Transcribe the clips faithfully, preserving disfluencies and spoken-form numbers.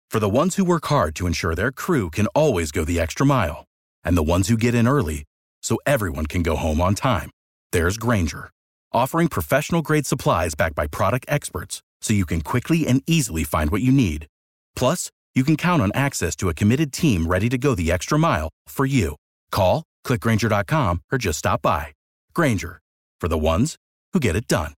For the ones who work hard to ensure their crew can always go the extra mile, and the ones who get in early so everyone can go home on time, there's Grainger, offering professional-grade supplies backed by product experts so you can quickly and easily find what you need. Plus, you can count on access to a committed team ready to go the extra mile for you. Call, click Grainger dot com, or just stop by. Grainger, for the ones who get it done.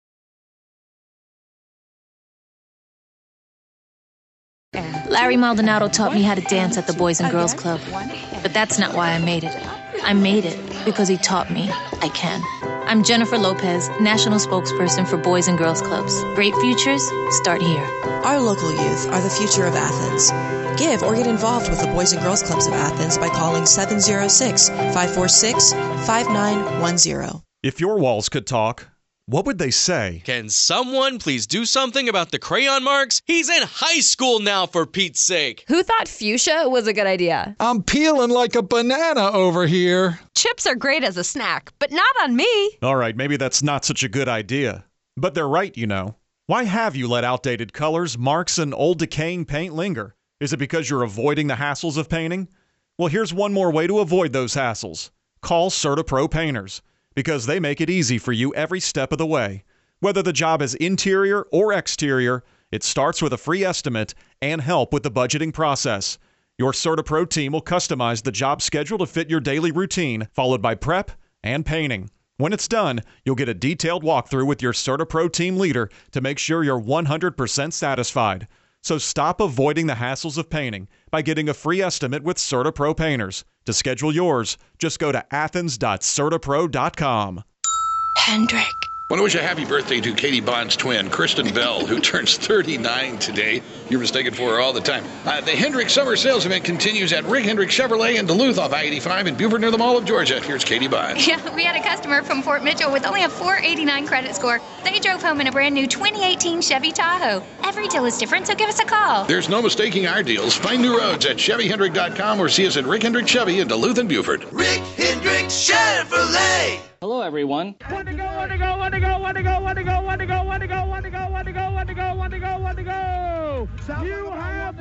Larry Maldonado taught me how to dance at the Boys and Girls Club. But that's not why I made it. I made it because he taught me I can. I'm Jennifer Lopez, national spokesperson for Boys and Girls Clubs. Great futures start here. Our local youth are the future of Athens. Give or get involved with the Boys and Girls Clubs of Athens by calling seven oh six, five four six, five nine one zero. If your walls could talk, what would they say? Can someone please do something about the crayon marks? He's in high school now, for Pete's sake. Who thought fuchsia was a good idea? I'm peeling like a banana over here. Chips are great as a snack, but not on me. All right, maybe that's not such a good idea. But they're right, you know. Why have you let outdated colors, marks, and old decaying paint linger? Is it because you're avoiding the hassles of painting? Well, here's one more way to avoid those hassles. Call CertaPro Painters, because they make it easy for you every step of the way. Whether the job is interior or exterior, it starts with a free estimate and help with the budgeting process. Your CertaPro team will customize the job schedule to fit your daily routine, followed by prep and painting. When it's done, you'll get a detailed walkthrough with your CertaPro team leader to make sure you're one hundred percent satisfied. So stop avoiding the hassles of painting by getting a free estimate with CertaPro Painters. To schedule yours, just go to athens dot certapro dot com. Hendrick. I want to wish a happy birthday to Katie Bond's twin, Kristen Bell, who turns thirty-nine today. You're mistaken for her all the time. Uh, the Hendrick Summer Sales Event continues at Rick Hendrick Chevrolet in Duluth off I eighty-five in Beaufort near the Mall of Georgia. Here's Katie Bond. Yeah, we had a customer from Fort Mitchell with only a four eighty-nine credit score. They drove home in a brand new twenty eighteen Chevy Tahoe. Every deal is different, so give us a call. There's no mistaking our deals. Find new roads at chevy hendrick dot com or see us at Rick Hendrick Chevy in Duluth and Beaufort. Rick Hendrick Chevrolet. Hello, everyone. Want to go, want to go, want to go, want to go, want to go, want to go, want to go, want to go, want to go, want to go, want to go, want to go. You have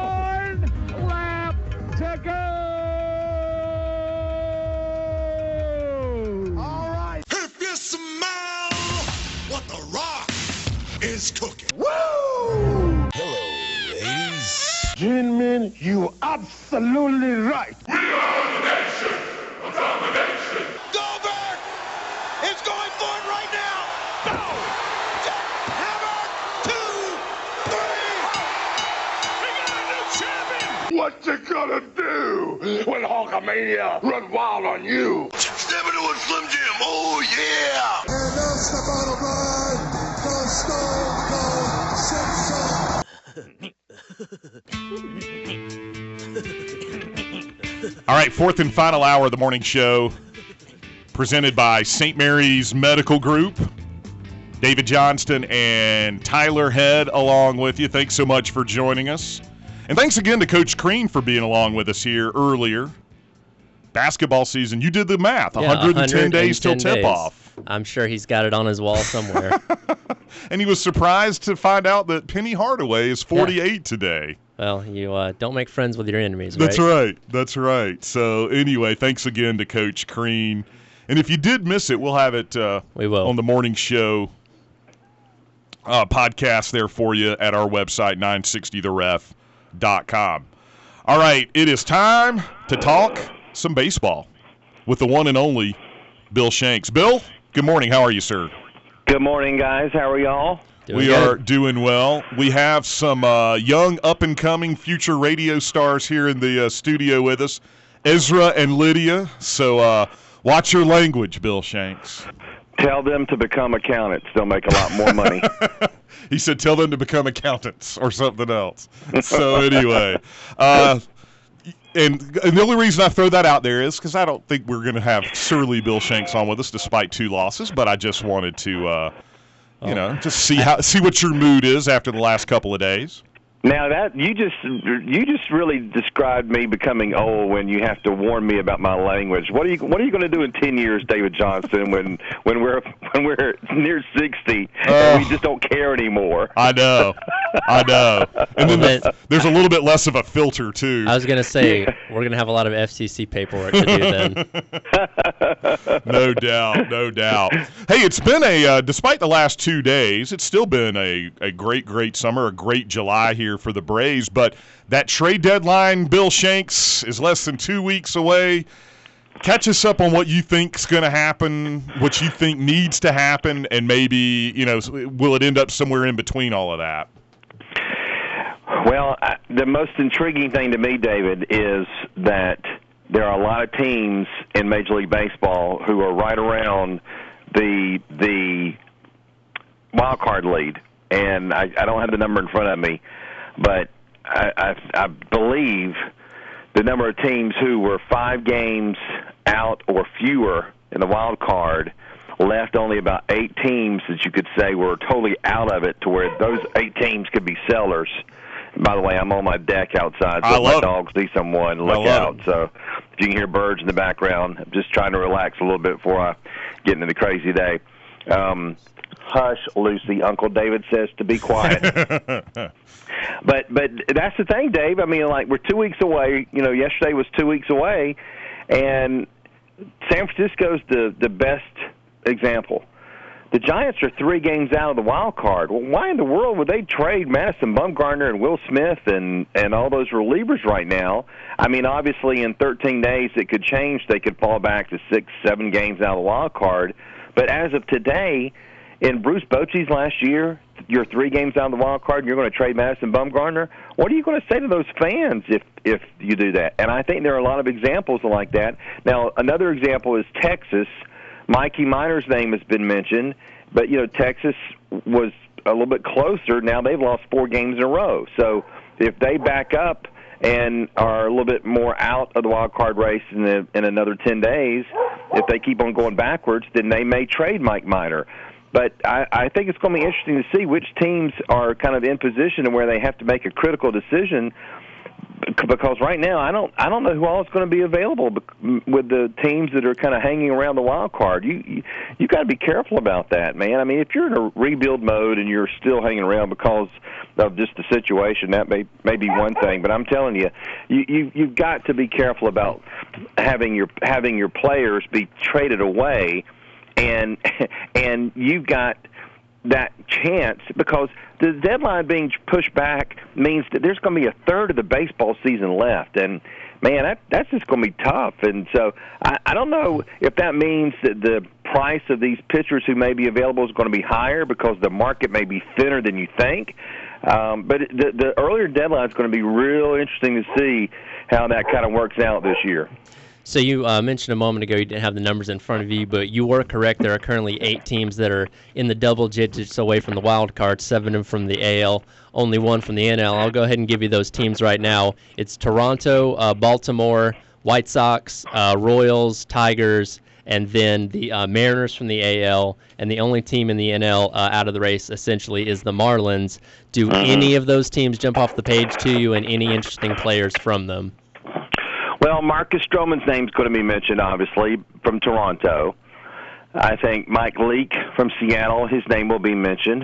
one lap to go. All right. If you smell what the Rock is cooking. Woo! Hello, ladies. Gentlemen, you absolutely right. We are the nation of domination. Goldberg is going for it right now. Go! Hammer! Two! Three! We got a new champion! What you gonna do when Hulkamania run wild on you? Step into a Slim Jim, oh yeah! And now step out of line, the Stone Cold Simpson. All right, fourth and final hour of the morning show, presented by Saint Mary's Medical Group. David Johnston and Tyler Head along with you. Thanks so much for joining us. And thanks again to Coach Crean for being along with us here earlier. Basketball season, you did the math, yeah, one hundred ten days till tip-off. I'm sure he's got it on his wall somewhere. And he was surprised to find out that Penny Hardaway is forty-eight yeah. today. Well, you uh, don't make friends with your enemies, right? That's right. That's right. So anyway, thanks again to Coach Crean. And if you did miss it, we'll have it uh, we will. on the morning show uh, podcast there for you at our website, nine sixty the ref dot com. All right, it is time to talk some baseball with the one and only Bill Shanks. Bill, good morning. How are you, sir? Good morning, guys. How are y'all? Doing we good. are doing well. We have some uh, young, up-and-coming future radio stars here in the uh, studio with us, Ezra and Lydia. So uh, watch your language, Bill Shanks. Tell them to become accountants. They'll make a lot more money. He said tell them to become accountants or something else. So anyway, uh, and, and the only reason I throw that out there is because I don't think we're going to have surly Bill Shanks on with us despite two losses, but I just wanted to, uh, you oh. know, just see how see what your mood is after the last couple of days. Now that you just you just really described me becoming old when you have to warn me about my language. What are you What are you going to do in ten years, David Johnson, when when we're when we're near sixty uh, and we just don't care anymore? I know, I know. And then the, there's a little bit less of a filter too. I was going to say we're going to have a lot of F C C paperwork to do then. No doubt, no doubt. Hey, it's been a uh, despite the last two days, it's still been a a great great summer, a great July here for the Braves, but that trade deadline, Bill Shanks, is less than two weeks away. Catch us up on what you think's going to happen, what you think needs to happen, and maybe, you know, will it end up somewhere in between all of that? Well, I, the most intriguing thing to me, David, is that there are a lot of teams in Major League Baseball who are right around the the wild card lead, and I, I don't have the number in front of me. But I, I, I believe the number of teams who were five games out or fewer in the wild card left only about eight teams that you could say were totally out of it, to where those eight teams could be sellers. By the way, I'm on my deck outside, so if my dogs see someone, look out. It. So if you can hear birds in the background, I'm just trying to relax a little bit before I get into the crazy day. Um, hush, Lucy. Uncle David says to be quiet. But but that's the thing, Dave. I mean, like, we're two weeks away. You know, yesterday was two weeks away, and San Francisco's the, the best example. The Giants are three games out of the wild card. Well, why in the world would they trade Madison Bumgarner and Will Smith and, and all those relievers right now? I mean, obviously in thirteen days it could change. They could fall back to six, seven games out of the wild card. But as of today, in Bruce Bochy's last year, you're three games out of the wild card and you're going to trade Madison Bumgarner. What are you going to say to those fans if, if you do that? And I think there are a lot of examples like that. Now, another example is Texas. Mikey Minor's name has been mentioned, but, you know, Texas was a little bit closer. Now they've lost four games in a row. So if they back up and are a little bit more out of the wild card race in, the, in another ten days, if they keep on going backwards, then they may trade Mike Minor. But I, I think it's going to be interesting to see which teams are kind of in position and where they have to make a critical decision, because right now I don't I don't know who all is going to be available with the teams that are kind of hanging around the wild card. You you, you got to be careful about that, man. I mean, if you're in a rebuild mode and you're still hanging around because of just the situation, that may may be one thing. But I'm telling you, you, you you've got to be careful about having your having your players be traded away, and and you've got that chance, because the deadline being pushed back means that there's going to be a third of the baseball season left, and man, that, that's just going to be tough. And so I, I don't know if that means that the price of these pitchers who may be available is going to be higher because the market may be thinner than you think. Um, but the, the earlier deadline is going to be real interesting to see how that kind of works out this year. So you uh, mentioned a moment ago you didn't have the numbers in front of you, but you were correct. There are currently eight teams that are in the double digits away from the wild card, seven of them from the A L, only one from the N L. I'll go ahead and give you those teams right now. It's Toronto, uh, Baltimore, White Sox, uh, Royals, Tigers, and then the uh, Mariners from the A L, and the only team in the N L uh, out of the race essentially is the Marlins. Do uh-huh. any of those teams jump off the page to you, and any interesting players from them? Well, Marcus Stroman's name's going to be mentioned, obviously, from Toronto. I think Mike Leake from Seattle, his name will be mentioned.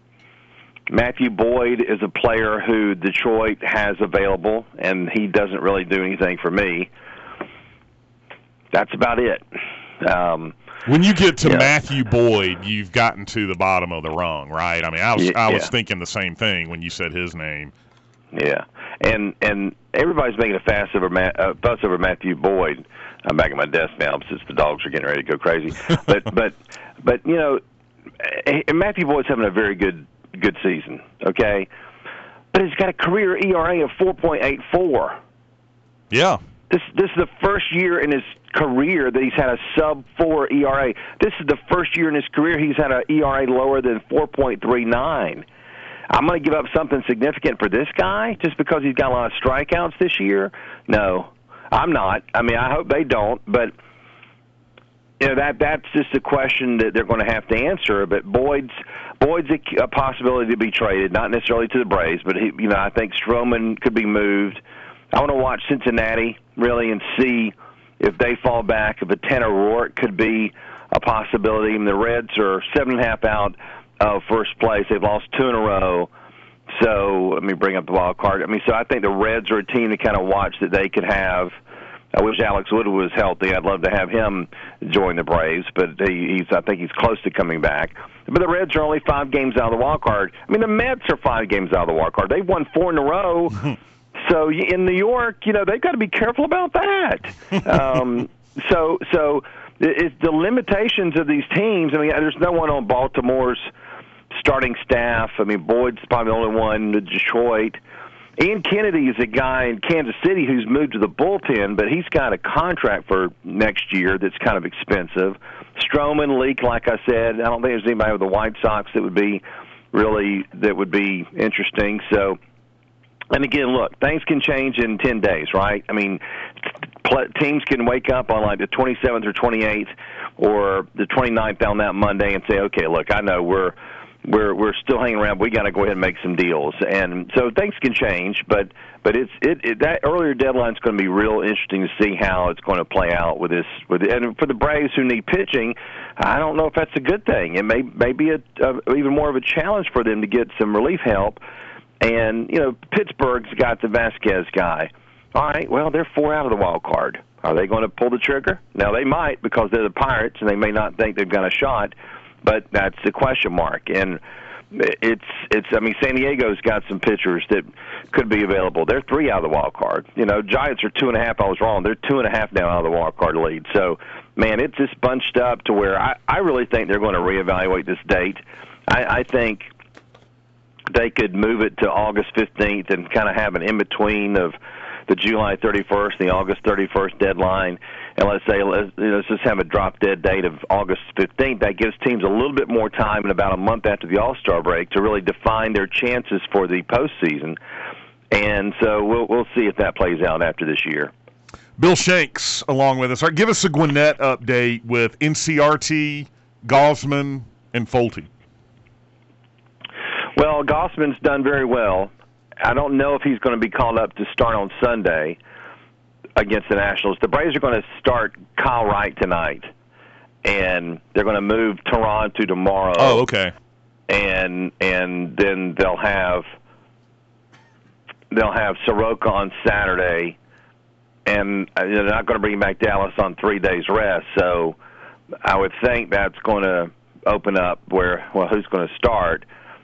Matthew Boyd is a player who Detroit has available, and he doesn't really do anything for me. That's about it. Um, when you get to yeah. Matthew Boyd, you've gotten to the bottom of the rung, right? I mean, I was yeah, I was yeah. thinking the same thing when you said his name. Yeah, and and everybody's making a fuss over Ma- uh, fuss over Matthew Boyd. I'm back at my desk now since the dogs are getting ready to go crazy. but but but you know, Matthew Boyd's having a very good good season. Okay, but he's got a career E R A of four point eight four. Yeah. This this is the first year in his career that he's had a sub four E R A. This is the first year in his career he's had an E R A lower than four point three nine. I'm going to give up something significant for this guy just because he's got a lot of strikeouts this year? No, I'm not. I mean, I hope they don't, but you know, that that's just a question that they're going to have to answer. But Boyd's Boyd's a, a possibility to be traded, not necessarily to the Braves, but he, you know, I think Stroman could be moved. I want to watch Cincinnati really and see if they fall back. If a Tanner Roark could be a possibility. And the Reds are seven and a half out of first place. They've lost two in a row. So let me bring up the wild card. I mean, so I think the Reds are a team to kind of watch that they could have. I wish Alex Wood was healthy. I'd love to have him join the Braves, but he, he's I think he's close to coming back. But the Reds are only five games out of the wild card. I mean, the Mets are five games out of the wild card. They've won four in a row. So in New York, you know, they've got to be careful about that. um, so so it's the limitations of these teams. I mean, there's no one on Baltimore's starting staff. I mean, Boyd's probably the only one to Detroit. Ian Kennedy is a guy in Kansas City who's moved to the bullpen, but he's got a contract for next year that's kind of expensive. Stroman, Leake, like I said, I don't think there's anybody with the White Sox that would be really that would be interesting. So, and again, look, things can change in ten days, right? I mean, teams can wake up on like the twenty-seventh or twenty-eighth or the twenty-ninth on that Monday and say, okay, look, I know we're we're we're still hanging around. We got to go ahead and make some deals, and so things can change. But but it's it, it that earlier deadline is going to be real interesting to see how it's going to play out with this. With and for the Braves who need pitching, I don't know if that's a good thing. It may may be a, a even more of a challenge for them to get some relief help. And you know, Pittsburgh's got the Vasquez guy. All right, well, they're four out of the wild card. Are they going to pull the trigger? Now, they might because they're the Pirates, and they may not think they've got a shot, but that's a question mark. And it's, it's. I mean, San Diego's got some pitchers that could be available. They're three out of the wild card. You know, Giants are two and a half. I was wrong. They're two and a half now out of the wild card lead. So, man, it's just bunched up to where I, I really think they're going to reevaluate this date. I, I think they could move it to August fifteenth and kind of have an in-between of the July thirty-first, the August thirty-first deadline, and let's say let's, let's just have a drop-dead date of August fifteenth. That gives teams a little bit more time, in about a month after the All-Star break, to really define their chances for the postseason. And so we'll we'll see if that plays out after this year. Bill Shanks along with us. All right, give us a Gwinnett update with N C R T, Gausman, and Folty. Well, Gausman's done very well. I don't know if he's going to be called up to start on Sunday against the Nationals. The Braves are going to start Kyle Wright tonight, and they're going to move Toronto tomorrow. Oh, okay. And and then they'll have they'll have Soroka on Saturday, and they're not going to bring back Dallas on three days rest. So I would think that's going to open up where well, who's going to start,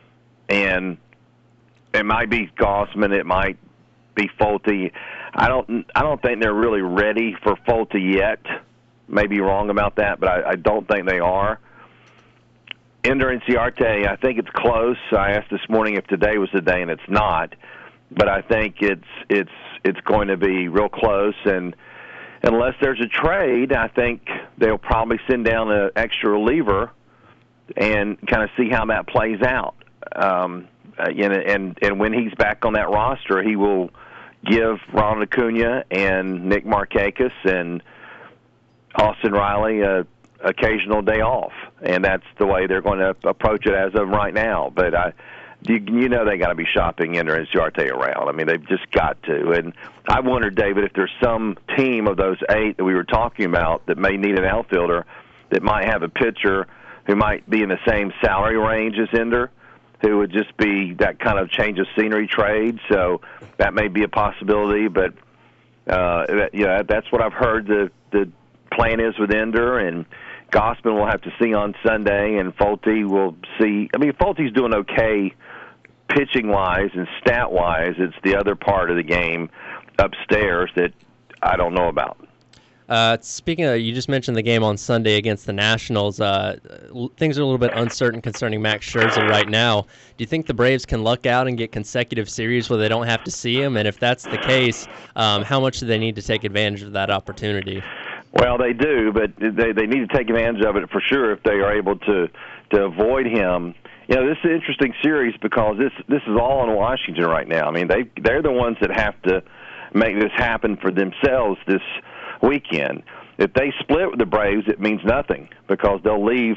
and it might be Gausman. It might be Folty. I don't. I don't think they're really ready for Folty yet. May be wrong about that, but I, I don't think they are. Ender Inciarte, I think it's close. I asked this morning if today was the day, and it's not. But I think it's it's it's going to be real close. And unless there's a trade, I think they'll probably send down an extra reliever and kind of see how that plays out. Um, Uh, and, and and when he's back on that roster, he will give Ronald Acuna and Nick Markakis and Austin Riley a occasional day off, and that's the way they're going to approach it as of right now. But I, you, you know, they got to be shopping Ender Inciarte around. I mean, they've just got to. And I wonder, David, if there's some team of those eight that we were talking about that may need an outfielder that might have a pitcher who might be in the same salary range as Ender, who would just be that kind of change of scenery trade. So that may be a possibility, but uh, that, yeah, that's what I've heard the the plan is with Ender, and Gausman will have to see on Sunday, and Folty will see. I mean, Folty's doing okay pitching-wise and stat-wise. It's the other part of the game upstairs that I don't know about. Uh, speaking of, you just mentioned the game on Sunday against the Nationals. Uh, things are a little bit uncertain concerning Max Scherzer right now. Do you think the Braves can luck out and get consecutive series where they don't have to see him? And if that's the case, um, how much do they need to take advantage of that opportunity? Well, they do, but they they need to take advantage of it for sure if they are able to to avoid him. You know, this is an interesting series because this this is all in Washington right now. I mean, they they're the ones that have to make this happen for themselves this weekend. if they split with the Braves, it means nothing because they'll leave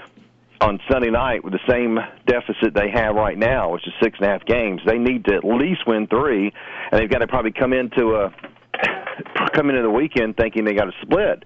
on Sunday night with the same deficit they have right now, which is six and a half games. They need to at least win three, and they've got to probably come into a come into the weekend thinking they got a split.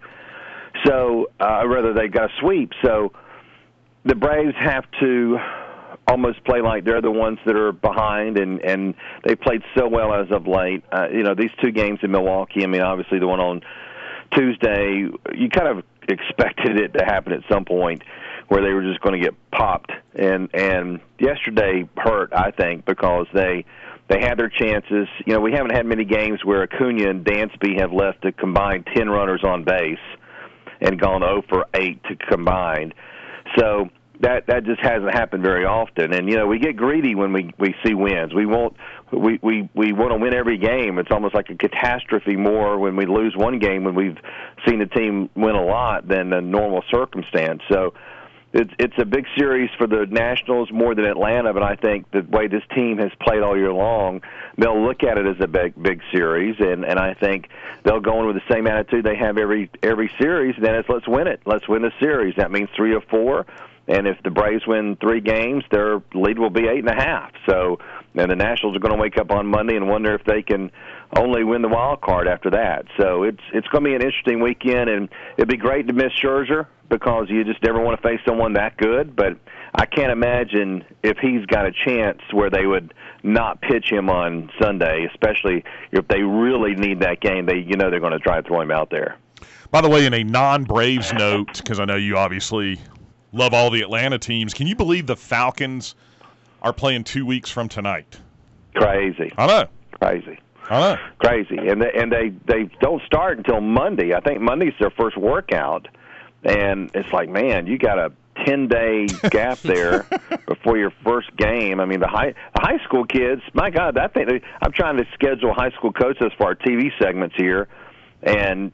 So, uh, rather they got a sweep. So, the Braves have to almost play like they're the ones that are behind, and and they played so well as of late. Uh, you know, these two games in Milwaukee. I mean, obviously the one on Tuesday, you kind of expected it to happen at some point, where they were just going to get popped. And and yesterday hurt, I think, because they they had their chances. You know, we haven't had many games where Acuna and Dansby have left a combined ten runners on base and gone oh for eight to combined. So that that just hasn't happened very often. And you know, we get greedy when we we see wins. We won't we we we want to win every game. It's almost like a catastrophe more when we lose one game when we've seen the team win a lot than a normal circumstance. So It's it's a big series for the Nationals more than Atlanta, but I think the way this team has played all year long, they'll look at it as a big big series, and, and I think they'll go in with the same attitude they have every every series, and then it's let's win it. Let's win the series. That means three or four, and if the Braves win three games, their lead will be eight and a half. So and the Nationals are going to wake up on Monday and wonder if they can only win the wild card after that. So it's it's going to be an interesting weekend, and it'd be great to miss Scherzer, because you just never want to face someone that good. But I can't imagine if he's got a chance where they would not pitch him on Sunday, especially if they really need that game. They, you know, they're going to try to throw him out there. By the way, in a non-Braves note, because I know you obviously love all the Atlanta teams, can you believe the Falcons are playing two weeks from tonight? Crazy. I know. Crazy. I know. Crazy. And they, and they, they don't start until Monday. I think Monday's their first workout. And it's like, man, you got a ten-day gap there before your first game. I mean, the high the high school kids, my God, that thing. I'm trying to schedule high school coaches for our T V segments here, and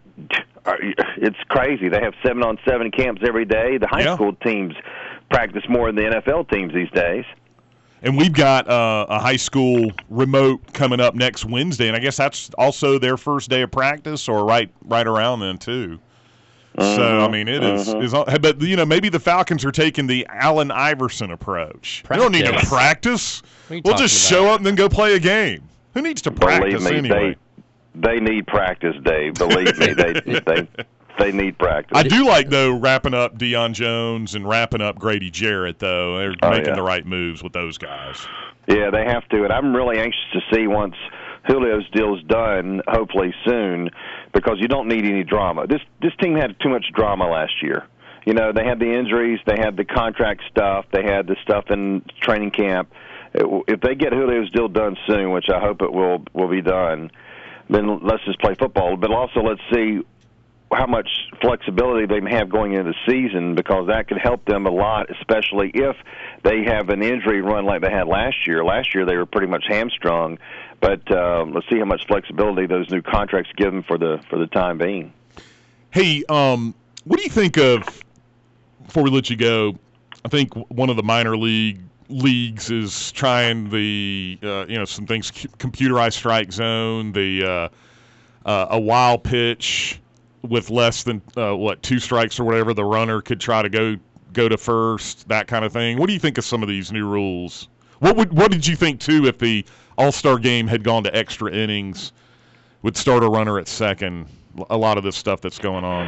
it's crazy. They have seven-on-seven camps every day. The high yeah. school teams practice more than the N F L teams these days. And we've got uh, a high school remote coming up next Wednesday, and I guess that's also their first day of practice, or right right around then, too. Mm-hmm. So, I mean, it is, mm-hmm. is, but, you know, maybe the Falcons are taking the Allen Iverson approach. Practice. We don't need to practice. We'll just about? show up and then go play a game. Who needs to practice Believe me, anyway? They, they need practice, Dave. Believe me, they, they they need practice. I do like, though, wrapping up Deion Jones and wrapping up Grady Jarrett, though. They're oh, making yeah. the right moves with those guys. Yeah, they have to. And I'm really anxious to see once Julio's deal's done, hopefully soon, because you don't need any drama. This this team had too much drama last year. You know, they had the injuries, they had the contract stuff, they had the stuff in training camp. If they get Julio's deal done soon, which I hope it will will be done, then let's just play football. But also let's see how much flexibility they have going into the season, because that could help them a lot, especially if they have an injury run like they had last year. Last year they were pretty much hamstrung, but uh, let's see how much flexibility those new contracts give them for the for the time being. Hey, um, what do you think of, before we let you go, I think one of the minor league leagues is trying the, uh, you know, some things, computerized strike zone, the uh, uh, a wild pitch with less than, uh, what, two strikes or whatever, the runner could try to go go to first, that kind of thing. What do you think of some of these new rules? What would what did you think, too, if the All-Star game had gone to extra innings, would start a runner at second, a lot of this stuff that's going on?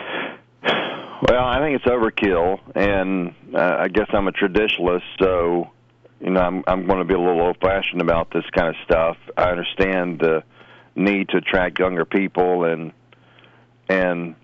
Well, I think it's overkill, and uh, I guess I'm a traditionalist, so you know I'm I'm going to be a little old-fashioned about this kind of stuff. I understand the need to attract younger people and and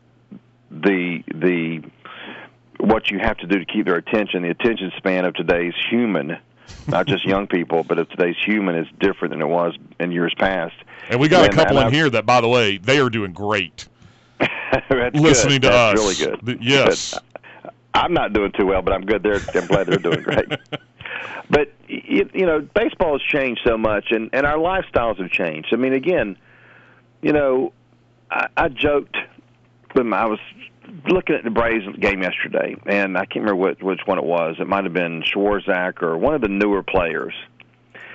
the the what you have to do to keep their attention. The attention span of today's human, not just young people, but of today's human, is different than it was in years past. And we got and, a couple in I, here that, by the way, they are doing great. That's listening good. to That's us. really good. Yes. But I'm not doing too well, but I'm good. They're, I'm glad they're doing great. But, you, you know, baseball has changed so much, and, and our lifestyles have changed. I mean, again, you know, I, I joked when I was looking at the Braves game yesterday, and I can't remember what, which one it was. It might have been Schwarzak or one of the newer players.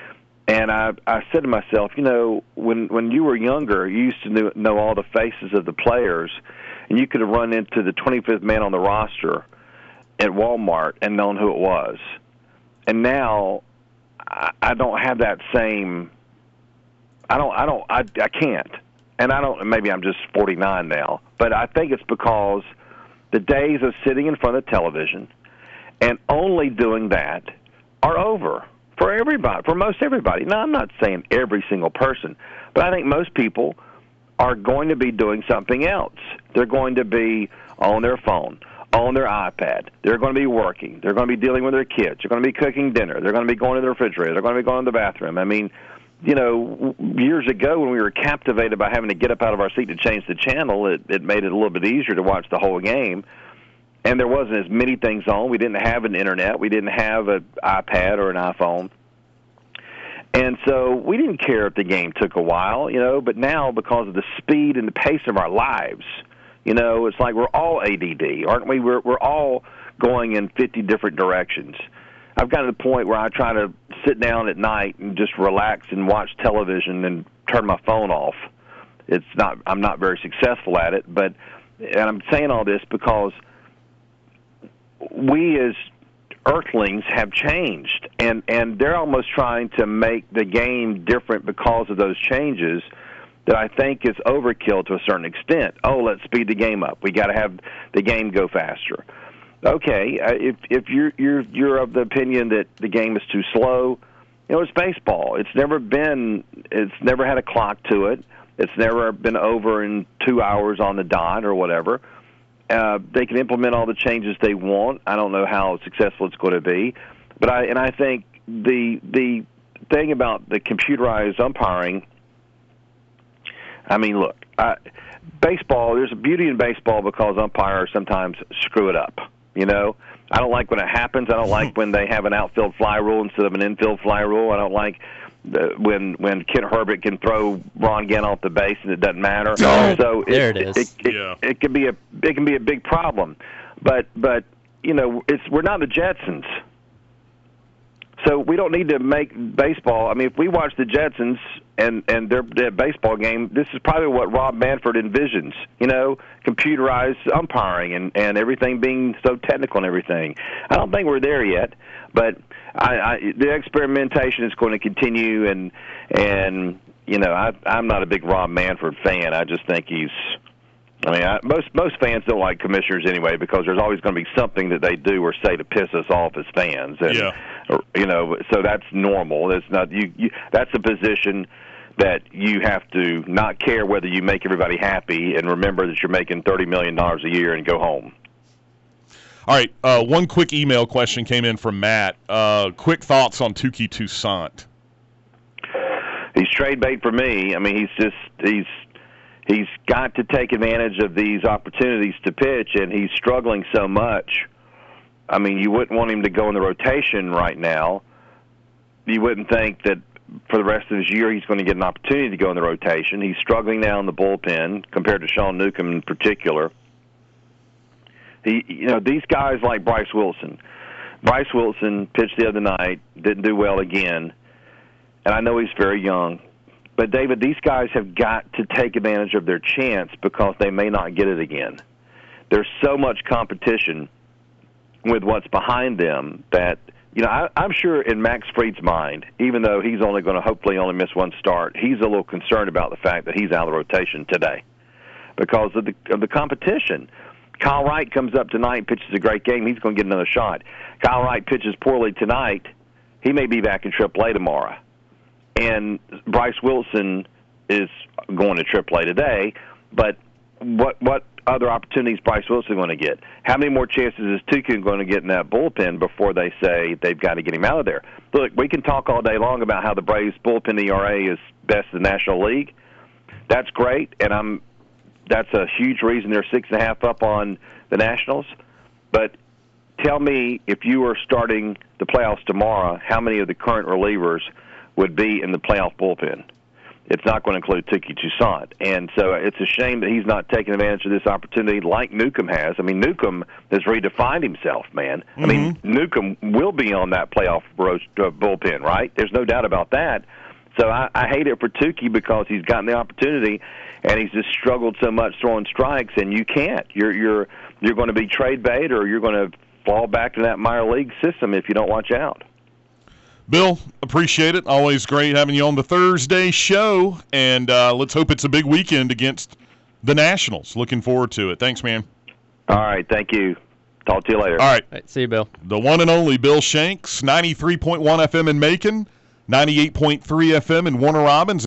And I, I said to myself, you know, when when you were younger, you used to know, know all the faces of the players, and you could have run into the twenty-fifth man on the roster at Walmart and known who it was. And now I, I don't have that same. I don't. I don't. I, I can't. And I don't. Maybe I'm just forty-nine now, but I think it's because the days of sitting in front of the television and only doing that are over. For everybody, for most everybody. Now, I'm not saying every single person, but I think most people are going to be doing something else. They're going to be on their phone, on their iPad. They're going to be working. They're going to be dealing with their kids. They're going to be cooking dinner. They're going to be going to the refrigerator. They're going to be going to the bathroom. I mean, you know, years ago when we were captivated by having to get up out of our seat to change the channel, it, it made it a little bit easier to watch the whole game. And there wasn't as many things on. We didn't have an internet. We didn't have an iPad or an iPhone. And so we didn't care if the game took a while, you know, but now because of the speed and the pace of our lives, you know, it's like we're all A D D, aren't we? We're, we're all going in fifty different directions. I've gotten to the point where I try to sit down at night and just relax and watch television and turn my phone off. It's not, I'm not very successful at it, but, and I'm saying all this because we as Earthlings have changed, and, and they're almost trying to make the game different because of those changes that I think is overkill to a certain extent. Oh, let's speed the game up. We got to have the game go faster. Okay, uh, if if you're you're you're of the opinion that the game is too slow, you know, it's baseball. It's never been. It's never had a clock to it. It's never been over in two hours on the dot or whatever. Uh, they can implement all the changes they want. I don't know how successful it's going to be, but I and I think the the thing about the computerized umpiring. I mean, look, I, baseball. There's a beauty in baseball because umpires sometimes screw it up. You know, I don't like when it happens. I don't like when they have an outfield fly rule instead of an infield fly rule. I don't like the, when when Kent Herbert can throw Ron Gant off the base and it doesn't matter. Oh, so there it, it is. It, it, yeah. it, it can be a it can be a big problem, but but you know, it's we're not the Jetsons. So we don't need to make baseball. I mean, if we watch the Jetsons and and their, their baseball game, this is probably what Rob Manfred envisions. You know, computerized umpiring and and everything being so technical and everything. I don't think we're there yet, but I, I, the experimentation is going to continue. And and you know, I, I'm not a big Rob Manfred fan. I just think he's. I mean, I, most most fans don't like commissioners anyway because there's always going to be something that they do or say to piss us off as fans. And, yeah. Or, you know, so that's normal. It's not you, you. That's a position that you have to not care whether you make everybody happy and remember that you're making thirty million dollars a year and go home. All right, uh, one quick email question came in from Matt. Uh, quick thoughts on Touki Toussaint. He's trade bait for me. I mean, he's just he's. He's got to take advantage of these opportunities to pitch, and he's struggling so much. I mean, you wouldn't want him to go in the rotation right now. You wouldn't think that for the rest of this year he's going to get an opportunity to go in the rotation. He's struggling now in the bullpen compared to Sean Newcomb in particular. He, you know, these guys like Bryce Wilson. Bryce Wilson pitched the other night, didn't do well again, and I know he's very young. But, David, these guys have got to take advantage of their chance because they may not get it again. There's so much competition with what's behind them that, you know, I, I'm sure in Max Fried's mind, even though he's only going to hopefully only miss one start, he's a little concerned about the fact that he's out of the rotation today because of the, of the competition. Kyle Wright comes up tonight, pitches a great game. He's going to get another shot. Kyle Wright pitches poorly tonight. He may be back in triple A tomorrow. And Bryce Wilson is going to triple A today, but what what other opportunities is Bryce Wilson going to get? How many more chances is Touki going to get in that bullpen before they say they've got to get him out of there? Look, we can talk all day long about how the Braves bullpen E R A is best in the National League. That's great, and I'm that's a huge reason they're six and a half up on the Nationals. But tell me, if you were starting the playoffs tomorrow, how many of the current relievers would be in the playoff bullpen? it's not going to include Tukey Toussaint. And so it's a shame that he's not taking advantage of this opportunity like Newcomb has. I mean, Newcomb has redefined himself, man. Mm-hmm. I mean, Newcomb will be on that playoff roast, uh, bullpen, right? There's no doubt about that. So I, I hate it for Tukey because he's gotten the opportunity, and he's just struggled so much throwing strikes, and you can't. You're you're you're going to be trade bait, or you're going to fall back to that minor league system if you don't watch out. Bill, appreciate it. Always great having you on the Thursday show, and uh, let's hope it's a big weekend against the Nationals. Looking forward to it. Thanks, man. All right, thank you. Talk to you later. All right. All right, see you, Bill. The one and only Bill Shanks, ninety-three point one F M in Macon, ninety-eight point three F M in Warner Robins.